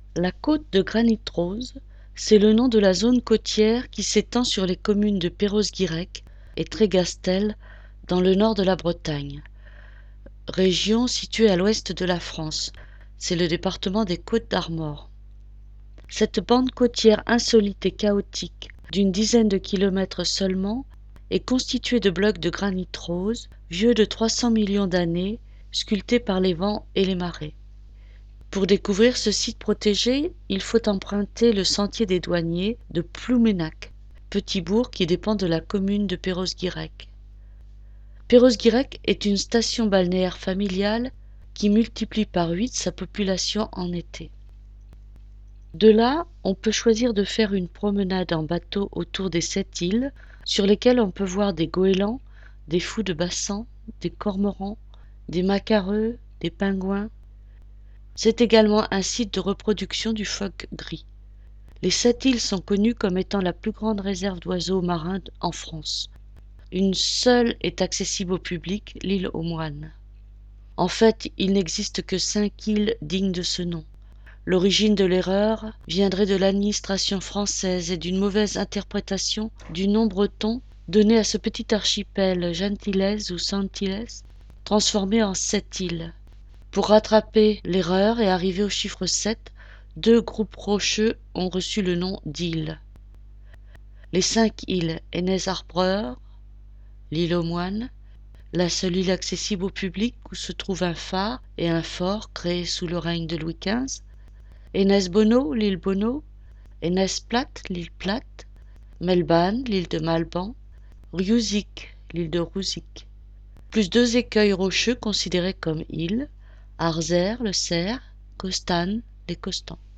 La côte de granit rose, c'est le nom de la zone côtière qui s'étend sur les communes de Perros-Guirec et Trégastel dans le nord de la Bretagne, région située à l'ouest de la France. C'est le département des Côtes-d'Armor. Cette bande côtière insolite et chaotique, d'une dizaine de kilomètres seulement, est constituée de blocs de granit rose, vieux de 300 millions d'années, sculptés par les vents et les marées. Pour découvrir ce site protégé, il faut emprunter le sentier des douaniers de Plouménac, petit bourg qui dépend de la commune de Perros-Guirec. Perros-Guirec est une station balnéaire familiale qui multiplie par 8 sa population en été. De là, on peut choisir de faire une promenade en bateau autour des 7 îles, sur lesquelles on peut voir des goélands, des fous de bassan, des cormorans, des macareux, des pingouins. C'est également un site de reproduction du phoque gris. Les 7 îles sont connues comme étant la plus grande réserve d'oiseaux marins en France. Une seule est accessible au public, l'île aux Moines. En fait, il n'existe que 5 îles dignes de ce nom. L'origine de l'erreur viendrait de l'administration française et d'une mauvaise interprétation du nom breton donné à ce petit archipel Gentiles ou Sentiles, transformé en 7 îles. Pour rattraper l'erreur et arriver au chiffre 7, 2 groupes rocheux ont reçu le nom d'îles. Les 5 îles Enez-Arbreur, l'île aux Moines, la seule île accessible au public où se trouve un phare et un fort créés sous le règne de Louis XV, Enez-Bono, l'île Bono, Enez-Plate, l'île Plate, Melban, l'île de Malban, Riuzic, l'île de Rouzic, plus 2 écueils rocheux considérés comme îles, Arzer, le cerf, Costane, les Costans.